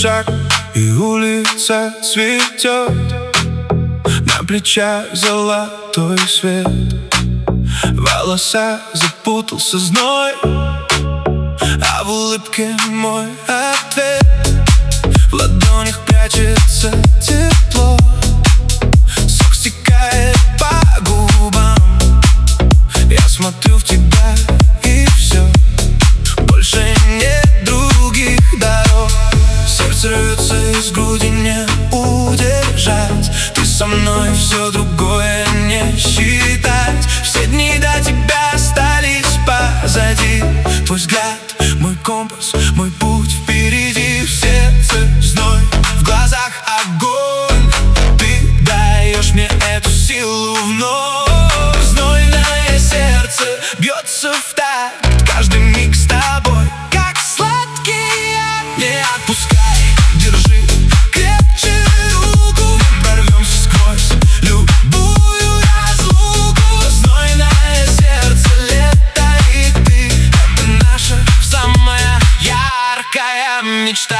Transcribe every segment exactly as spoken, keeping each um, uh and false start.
шаг, и улица цветет, на плечах золотой свет. В волосах запутался зной, а в улыбке мой ответ. В ладонях прячется тепло, сок стекает по губам. Я смотрю в тебя, и все, больше нет других дорог. Сердце рвется из груди, не удержать. Ты со мной, все другое не считать. Все дни до тебя остались позади. Твой взгляд, мой компас, мой путь впереди. В сердце зной, в глазах огонь. Ты даешь мне эту силу вновь. Знойное сердце бьется в такт. Каждый миг с тобой, как сладкий яд. Не отпускай, держи крепче руку. Мы прорвемся сквозь любую разлуку. Знойное сердце, лето и ты. Это наша самая яркая мечта.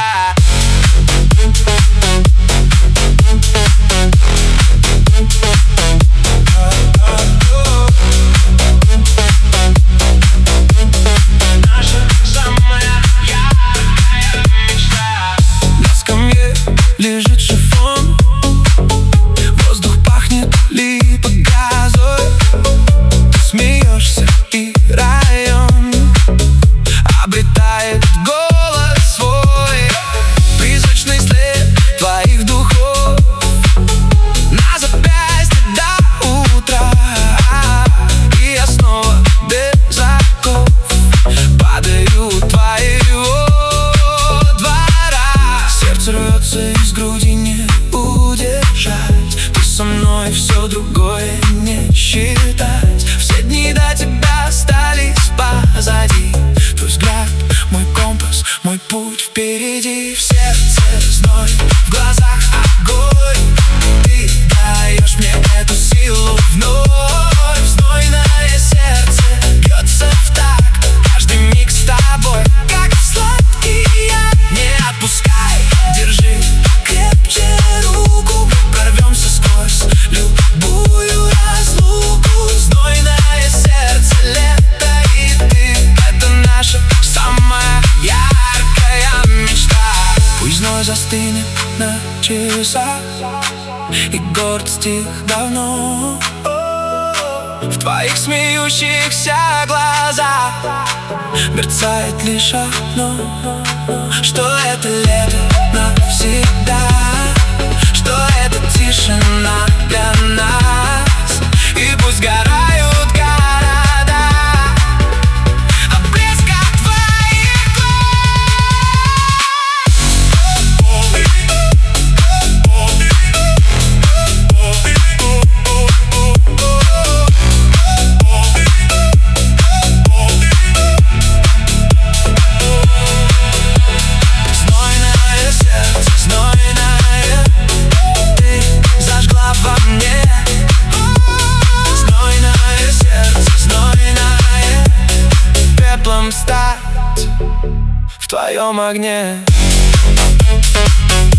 Лежит шифон, воздух пахнет липой газой. Ты смеешься, и район обретает голос свой. Призрачный след твоих духов на запястье до утра. И я снова без оков падаю у твоего двора. Сердце рвется из груди, не удержать. Ты со мной, все другое не считать. Все дни до тебя остались позади. Твой взгляд, мой компас, мой путь впереди. В сердце зной, в глазах огонь. Ты даешь мне эту силу вновь. Знойное сердце бьется в такт. Каждый миг с тобой, как сладкий яд. Не отпускай, держи крепче руку. Мы прорвемся сквозь любую разлуку. Знойное сердце, лето и ты. Это наша самая яркая мечта. Пусть зной застынет на часах, и город стих давно. В твоих смеющихся глазах мерцает лишь одно, что это лето навсегда, что это тишина для нас. И пусть горают города от блеска твоих стать в твоем огне.